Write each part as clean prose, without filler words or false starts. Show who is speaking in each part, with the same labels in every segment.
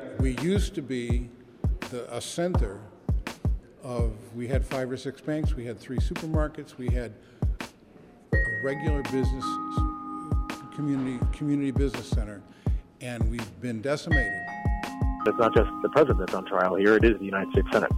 Speaker 1: We used to be a center of, we had 5 or 6 banks, we had 3 supermarkets, we had a regular business, community business center, and we've been decimated.
Speaker 2: It's not just the president that's on trial here, it is the United States Senate.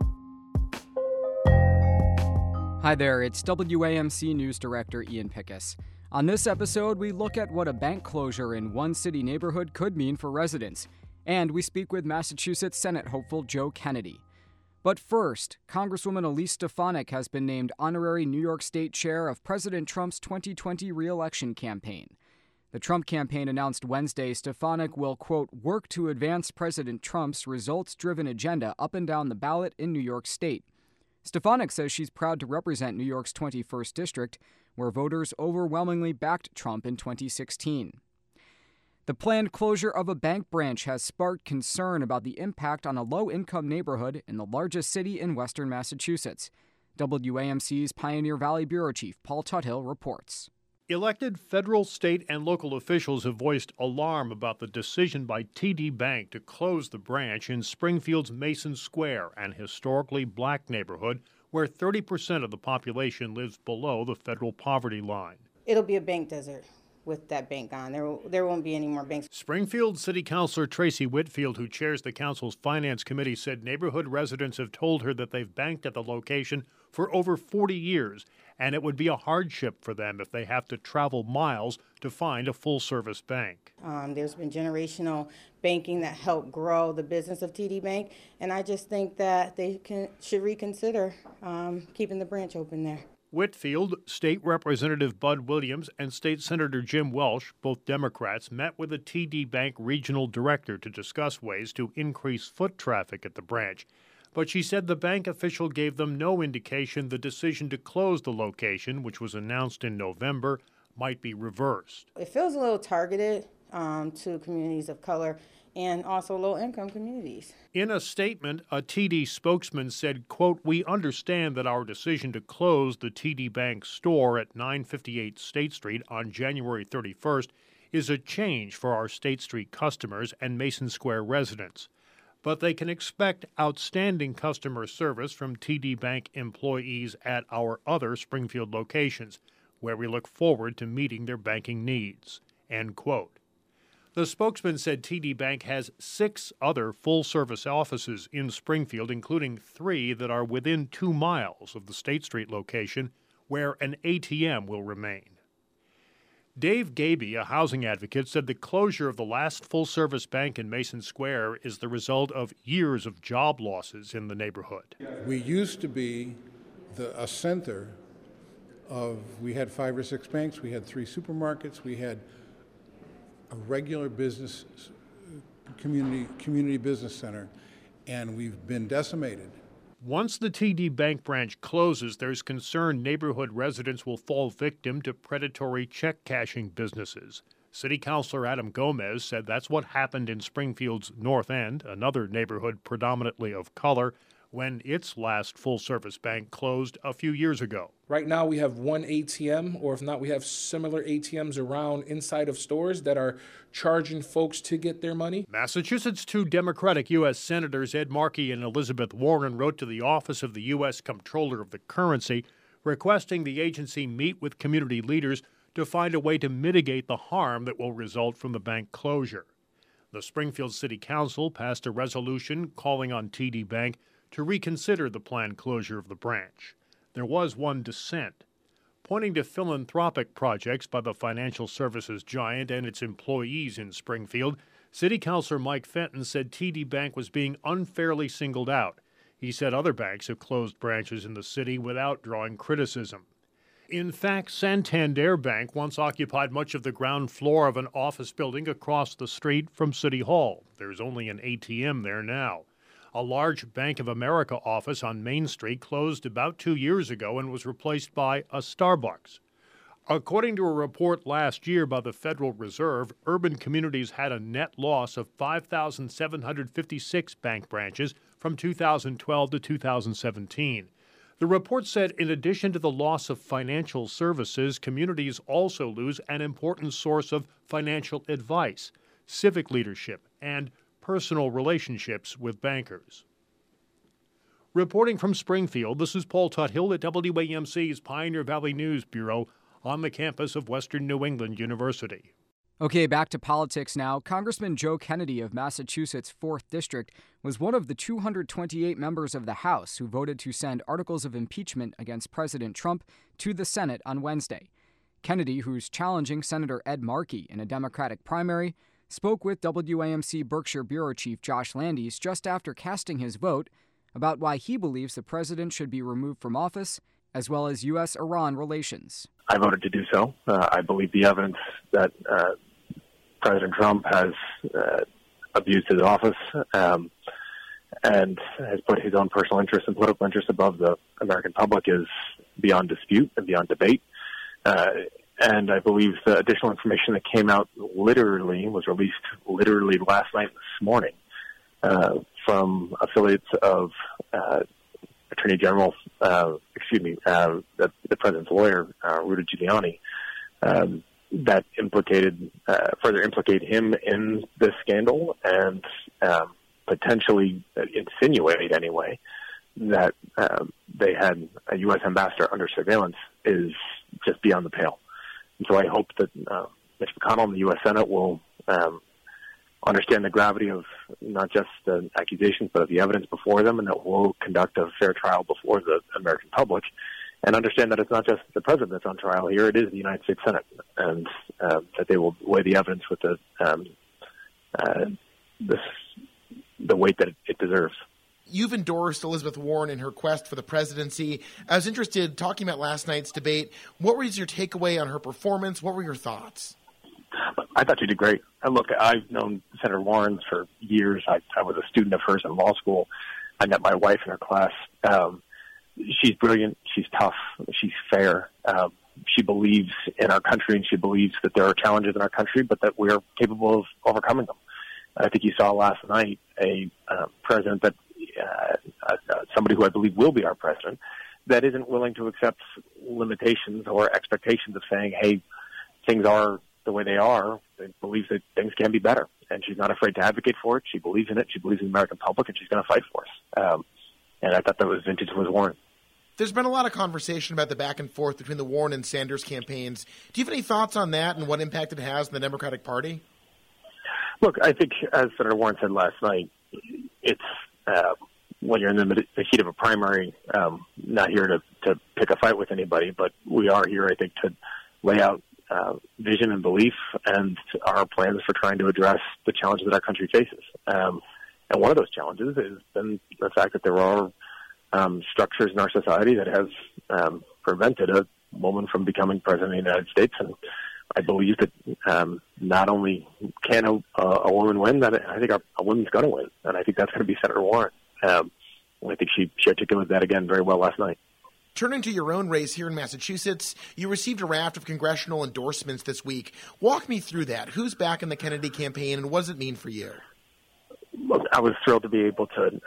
Speaker 3: Hi there, it's WAMC News Director Ian Pickus. On this episode, we look at what a bank closure in one city neighborhood could mean for residents, and we speak with Massachusetts Senate hopeful Joe Kennedy. But first, Congresswoman Elise Stefanik has been named honorary New York State chair of President Trump's 2020 re-election campaign. The Trump campaign announced Wednesday Stefanik will, quote, work to advance President Trump's results-driven agenda up and down the ballot in New York State. Stefanik says she's proud to represent New York's 21st District, where voters overwhelmingly backed Trump in 2016. The planned closure of a bank branch has sparked concern about the impact on a low-income neighborhood in the largest city in western Massachusetts. WAMC's Pioneer Valley Bureau Chief Paul Tuthill reports.
Speaker 4: Elected federal, state, and local officials have voiced alarm about the decision by TD Bank to close the branch in Springfield's Mason Square, an historically black neighborhood where 30% of the population lives below the federal poverty line.
Speaker 5: It'll be a bank desert with that bank gone. There won't be any more banks.
Speaker 4: Springfield City Councilor Tracy Whitfield, who chairs the council's finance committee, said neighborhood residents have told her that they've banked at the location for over 40 years, and it would be a hardship for them if they have to travel miles to find a full-service bank.
Speaker 5: There's been generational banking that helped grow the business of TD Bank, and I just think that they should reconsider keeping the branch open there.
Speaker 4: Whitfield, State Representative Bud Williams, and State Senator Jim Welsh, both Democrats, met with the TD Bank regional director to discuss ways to increase foot traffic at the branch. But she said the bank official gave them no indication the decision to close the location, which was announced in November, might be reversed.
Speaker 5: It feels a little targeted to communities of color and also low-income communities.
Speaker 4: In a statement, a TD spokesman said, quote, we understand that our decision to close the TD Bank store at 958 State Street on January 31st is a change for our State Street customers and Mason Square residents. But they can expect outstanding customer service from TD Bank employees at our other Springfield locations, where we look forward to meeting their banking needs, end quote. The spokesman said TD Bank has 6 other full-service offices in Springfield, including 3 that are within 2 miles of the State Street location, where an ATM will remain. Dave Gaby, a housing advocate, said the closure of the last full-service bank in Mason Square is the result of years of job losses in the neighborhood.
Speaker 1: We used to be a center of, we had 5 or 6 banks, we had 3 supermarkets, we had a regular business, community business center, and we've been decimated.
Speaker 4: Once the TD Bank branch closes, there's concern neighborhood residents will fall victim to predatory check-cashing businesses. City Councilor Adam Gomez said that's what happened in Springfield's North End, another neighborhood predominantly of color, when its last full-service bank closed a few years ago.
Speaker 6: Right now we have one ATM, or if not, we have similar ATMs around inside of stores that are charging folks to get their money.
Speaker 4: Massachusetts' 2 Democratic U.S. Senators Ed Markey and Elizabeth Warren wrote to the Office of the U.S. Comptroller of the Currency requesting the agency meet with community leaders to find a way to mitigate the harm that will result from the bank closure. The Springfield City Council passed a resolution calling on TD Bank to reconsider the planned closure of the branch. There was one dissent. Pointing to philanthropic projects by the financial services giant and its employees in Springfield, City Councilor Mike Fenton said TD Bank was being unfairly singled out. He said other banks have closed branches in the city without drawing criticism. In fact, Santander Bank once occupied much of the ground floor of an office building across the street from City Hall. There's only an ATM there now. A large Bank of America office on Main Street closed about 2 years ago and was replaced by a Starbucks. According to a report last year by the Federal Reserve, urban communities had a net loss of 5,756 bank branches from 2012 to 2017. The report said in addition to the loss of financial services, communities also lose an important source of financial advice, civic leadership, and personal relationships with bankers. Reporting from Springfield, this is Paul Tuthill at WAMC's Pioneer Valley News Bureau on the campus of Western New England University.
Speaker 3: Okay, back to politics now. Congressman Joe Kennedy of Massachusetts' 4th District was one of the 228 members of the House who voted to send articles of impeachment against President Trump to the Senate on Wednesday. Kennedy, who's challenging Senator Ed Markey in a Democratic primary, spoke with WAMC Berkshire Bureau Chief Josh Landis just after casting his vote about why he believes the president should be removed from office, as well as U.S.-Iran relations.
Speaker 2: I voted to do so. I believe the evidence that President Trump has abused his office and has put his own personal interests and political interests above the American public is beyond dispute and beyond debate. And I believe the additional information that came out was released literally last night and this morning from affiliates of Attorney General, the president's lawyer, Rudy Giuliani, that further implicate him in this scandal and potentially insinuate anyway that they had a U.S. ambassador under surveillance is just beyond the pale. And so I hope that Mitch McConnell and the U.S. Senate will understand the gravity of not just the accusations, but of the evidence before them, and that we'll conduct a fair trial before the American public, and understand that it's not just the president that's on trial here, it is the United States Senate, and that they will weigh the evidence with the weight that it deserves.
Speaker 7: You've endorsed Elizabeth Warren in her quest for the presidency. I was interested, talking about last night's debate, what was your takeaway on her performance? What were your thoughts?
Speaker 2: I thought she did great. Look, I've known Senator Warren for years. I was a student of hers in law school. I met my wife in her class. She's brilliant. She's tough. She's fair. She believes in our country, and she believes that there are challenges in our country, but that we're capable of overcoming them. I think you saw last night a president that somebody who I believe will be our president that isn't willing to accept limitations or expectations of saying, hey, things are the way they are. They believe that things can be better, and she's not afraid to advocate for it. She believes in it. She believes in the American public, and she's going to fight for us. And I thought that was vintage was Warren.
Speaker 7: There's been a lot of conversation about the back and forth between the Warren and Sanders campaigns. Do you have any thoughts on that and what impact it has on the Democratic Party?
Speaker 2: Look, I think, as Senator Warren said last night, it's when you're in the heat of a primary, not here to pick a fight with anybody, but we are here, I think, to lay out vision and belief and our plans for trying to address the challenges that our country faces. And one of those challenges has been the fact that there are structures in our society that has prevented a woman from becoming president of the United States. And I believe that not only can a woman win, that I think a woman's going to win. And I think that's going to be Senator Warren. I think she articulated that again very well last night.
Speaker 7: Turning to your own race here in Massachusetts, you received a raft of congressional endorsements this week. Walk me through that. Who's back in the Kennedy campaign, and what does it mean for you?
Speaker 2: Well, I was thrilled to be able to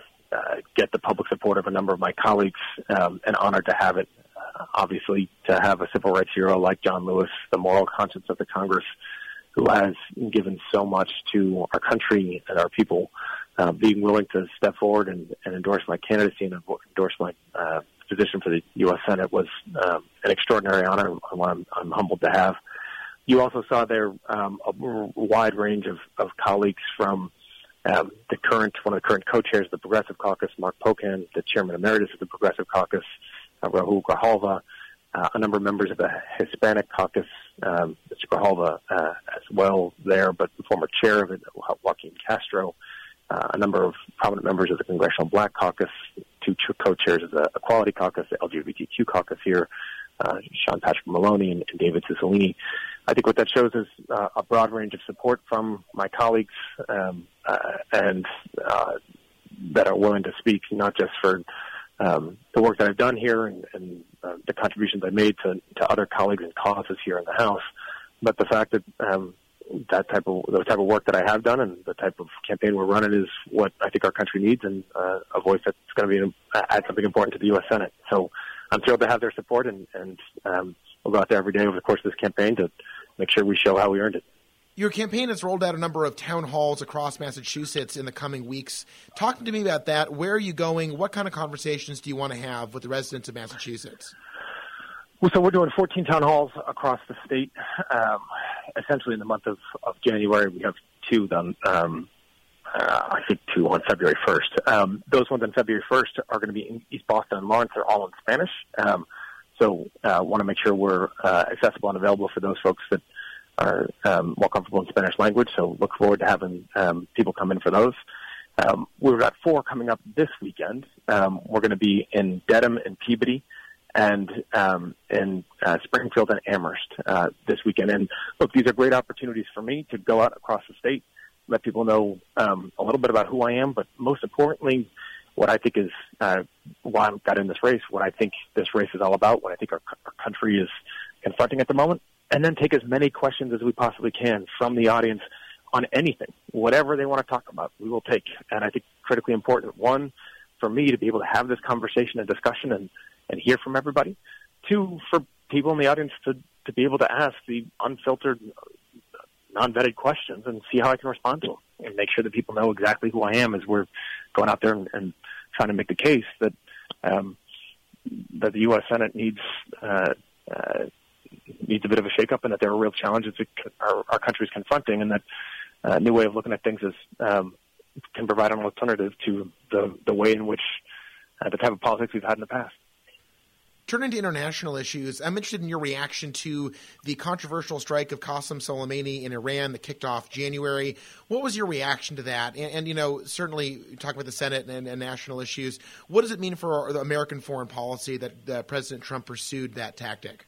Speaker 2: get the public support of a number of my colleagues, and honored to have it. Obviously, to have a civil rights hero like John Lewis, the moral conscience of the Congress, who has given so much to our country and our people, being willing to step forward and endorse my candidacy and endorse my position for the U.S. Senate was an extraordinary honor, and one I'm humbled to have. You also saw there a wide range of colleagues from one of the current co-chairs of the Progressive Caucus, Mark Pocan, the chairman emeritus of the Progressive Caucus, Rahul Grijalva, a number of members of the Hispanic Caucus, Mr. Grijalva as well there, but the former chair of it, Joaquin Castro, a number of prominent members of the Congressional Black Caucus, two co-chairs of the Equality Caucus, the LGBTQ Caucus here, Sean Patrick Maloney and David Cicilline. I think what that shows is a broad range of support from my colleagues and that are willing to speak not just for the work that I've done here and the contributions I made to other colleagues and causes here in the House, but the fact that the type of work that I have done and the type of campaign we're running is what I think our country needs, and a voice that's going to add something important to the U.S. Senate. So I'm thrilled to have their support, and we'll go out there every day over the course of this campaign to make sure we show how we earned it.
Speaker 7: Your campaign has rolled out a number of town halls across Massachusetts in the coming weeks. Talk to me about that. Where are you going? What kind of conversations do you want to have with the residents of Massachusetts?
Speaker 2: Well, so we're doing 14 town halls across the state. Essentially in the month of January, we have two done. I think two on February 1st. Those ones on February 1st are going to be in East Boston and Lawrence. They're all in Spanish. So want to make sure we're accessible and available for those folks that are more comfortable in Spanish language. So look forward to having people come in for those. We've got 4 coming up this weekend. We're going to be in Dedham and Peabody and in Springfield and Amherst this weekend. And look, these are great opportunities for me to go out across the state, let people know a little bit about who I am, but most importantly, what I think is why I got in this race, what I think this race is all about, what I think our country is confronting at the moment, and then take as many questions as we possibly can from the audience on anything, whatever they want to talk about, we will take. And I think critically important, 1, for me to be able to have this conversation and discussion and hear from everybody. 2, for people in the audience to be able to ask the unfiltered, non-vetted questions and see how I can respond to them and make sure that people know exactly who I am as we're going out there and trying to make the case that the U.S. Senate needs a bit of a shakeup and that there are real challenges that our country is confronting, and that a new way of looking at things can provide an alternative to the way in which the type of politics we've had in the past.
Speaker 7: Turning to international issues, I'm interested in your reaction to the controversial strike of Qasem Soleimani in Iran that kicked off January. What was your reaction to that? And certainly talking about the Senate and national issues, what does it mean for the American foreign policy that President Trump pursued that tactic?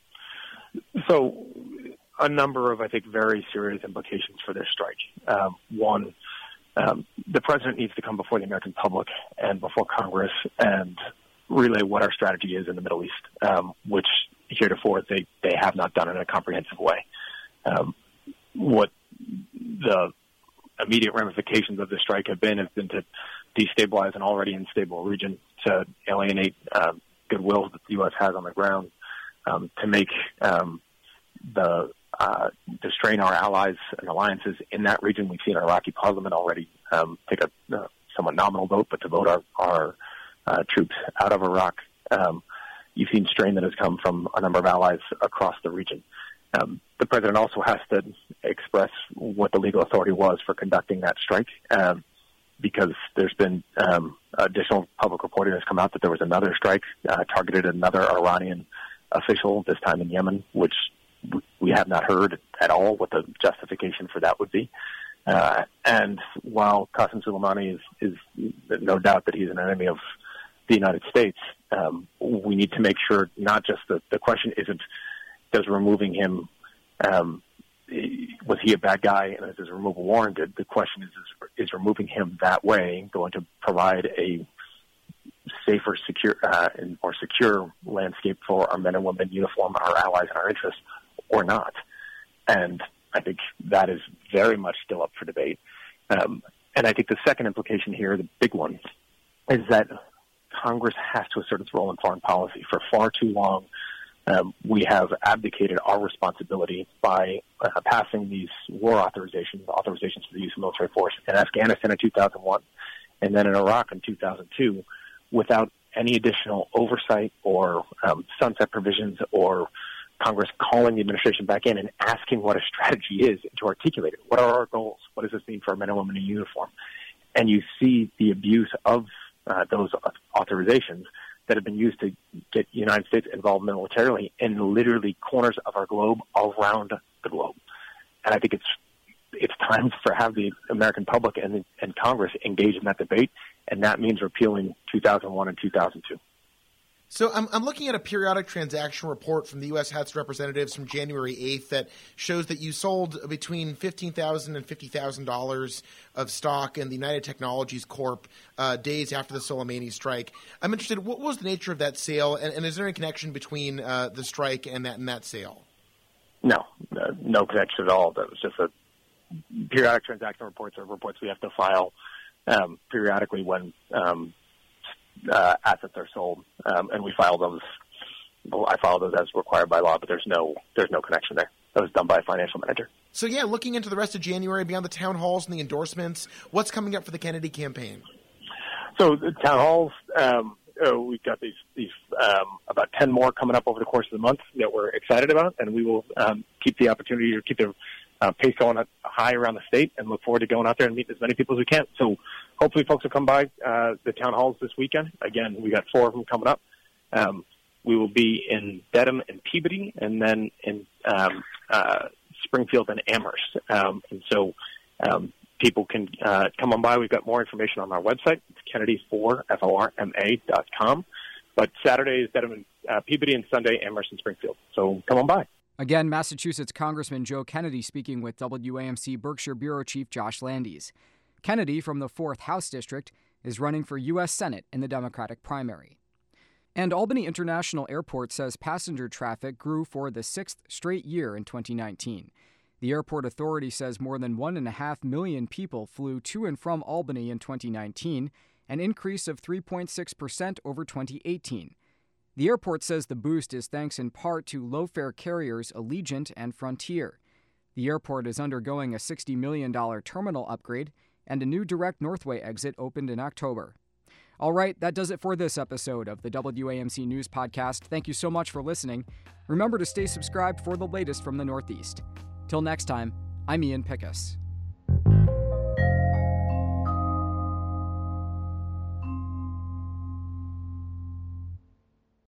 Speaker 2: So a number of, I think, very serious implications for this strike. 1, the president needs to come before the American public and before Congress and relay what our strategy is in the Middle East, which heretofore they have not done in a comprehensive way. What the immediate ramifications of the strike have been to destabilize an already unstable region, to alienate goodwill that the U.S. has on the ground, to make to strain our allies and alliances in that region. We've seen our Iraqi parliament already take a somewhat nominal vote, but to vote our troops out of Iraq. You've seen strain that has come from a number of allies across the region. The president also has to express what the legal authority was for conducting that strike, because there's been additional public reporting that's come out that there was another strike targeted at another Iranian official, this time in Yemen, which we have not heard at all what the justification for that would be. And while Qasem Soleimani is no doubt that he's an enemy of the United States, we need to make sure not just the question isn't does removing him, was he a bad guy and is his removal warranted? The question is removing him that way going to provide a safer, secure, and more secure landscape for our men and women in uniform, our allies, and our interests, or not? And I think that is very much still up for debate. And I think the second implication here, the big one, is that Congress has to assert its role in foreign policy. For far too long, we have abdicated our responsibility by passing these war authorizations for the use of military force in Afghanistan in 2001 and then in Iraq in 2002 without any additional oversight or sunset provisions or Congress calling the administration back in and asking what a strategy is to articulate it. What are our goals? What does this mean for our men and women in uniform? And you see the abuse of those authorizations that have been used to get the United States involved militarily in literally corners of our globe, around the globe. And I think it's time for have the American public and Congress engage in that debate, and that means repealing 2001 and 2002.
Speaker 7: So I'm looking at a periodic transaction report from the U.S. House of Representatives from January 8th that shows that you sold between $15,000 and $50,000 of stock in the United Technologies Corp. Days after the Soleimani strike. I'm interested, what was the nature of that sale, and is there any connection between the strike and that sale? No connection at all. That was just a periodic transaction reports are reports we have to file periodically when assets are sold, and we file those. I file those as required by law, but there's no connection there.
Speaker 2: that was done by a financial manager.
Speaker 7: So yeah, looking into the rest of January, beyond the town halls and the endorsements, what's coming up for the Kennedy campaign?
Speaker 2: So the town halls, we've got these about 10 more coming up over the course of the month that we're excited about, and we will keep the opportunity to keep the pace going high around the state and look forward to going out there and meeting as many people as we can. So hopefully folks will come by the town halls this weekend. Again, we got 4 of them coming up. We will be in Dedham and Peabody, and then in Springfield and Amherst. And so people can come on by. We've got more information on our website. It's Kennedy4FORMA.com. But Saturday is Dedham and Peabody, and Sunday Amherst and Springfield. So come on by.
Speaker 3: Again, Massachusetts Congressman Joe Kennedy speaking with WAMC Berkshire Bureau Chief Josh Landis. Kennedy from the 4th House District is running for U.S. Senate in the Democratic primary. And Albany International Airport says passenger traffic grew for the 6th straight year in 2019. The airport authority says more than 1.5 million people flew to and from Albany in 2019, an increase of 3.6% over 2018. The airport says the boost is thanks in part to low-fare carriers Allegiant and Frontier. The airport is undergoing a $60 million terminal upgrade, and a new direct Northway exit opened in October. All right, that does it for this episode of the WAMC News Podcast. Thank you so much for listening. Remember to stay subscribed for the latest from the Northeast. Till next time, I'm Ian Pickus.